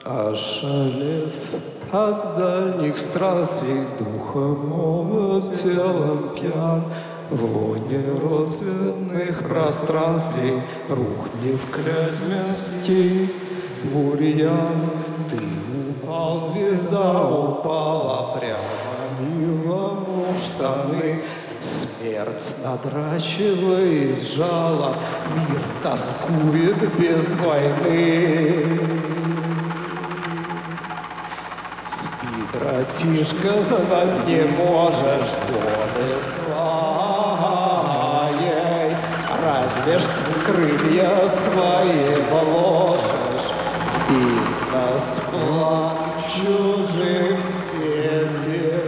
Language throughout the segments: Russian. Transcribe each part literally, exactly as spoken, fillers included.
Ошалев от дальних странствий, духом молод, телом пьян, в лоне розветных пространствий рухни в клязьминский бурьян. Ты упал, звезда упала прямо милому в штаны. Смерть надрачивает жало, мир тоскует без войны. Спи, братишка, знать не можешь годы своей. Разве ж ты крылья свои вложишь в бизнес план чужих степей?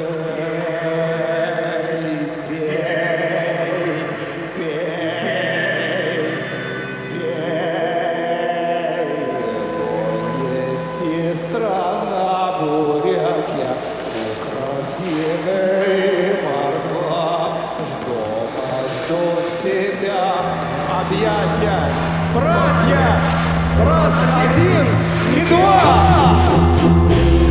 Страна Бурятия, Украина и Москва, ждут, ждут тебя объятия. Братья, брат один и два.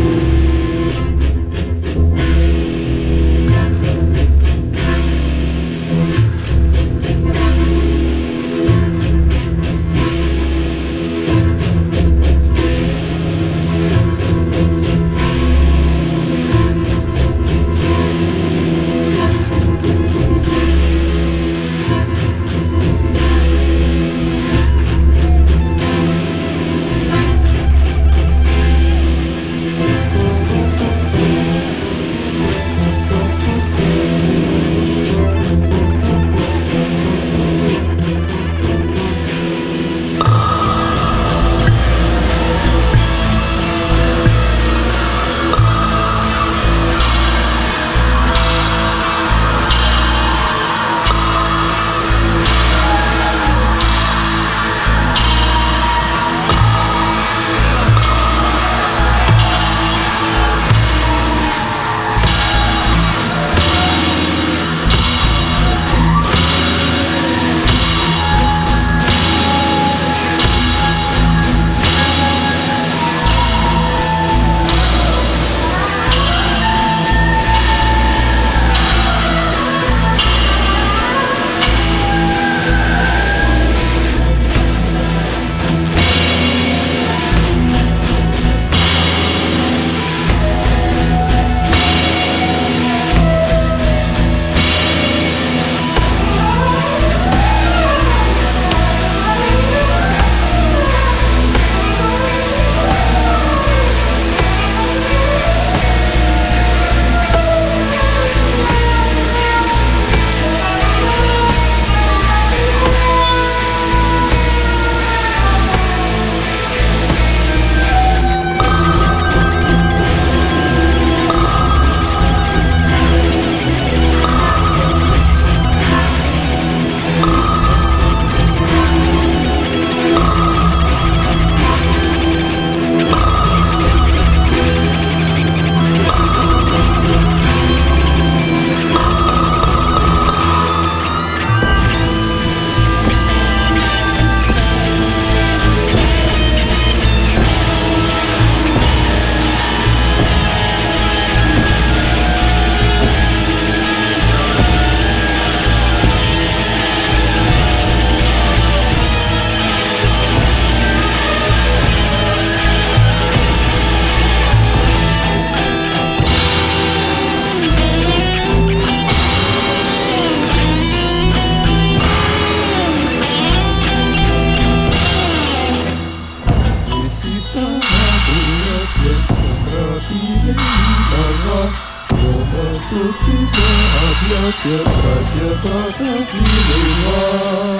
Ждут тебя объятия, братья, крокодилы два.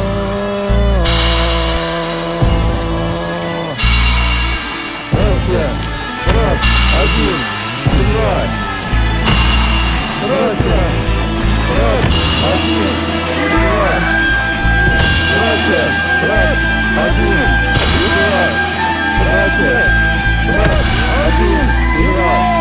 Братья, брат, один и два. Братья, брат, один и два. Братья, брат, один и два. Братья, брат, один и два.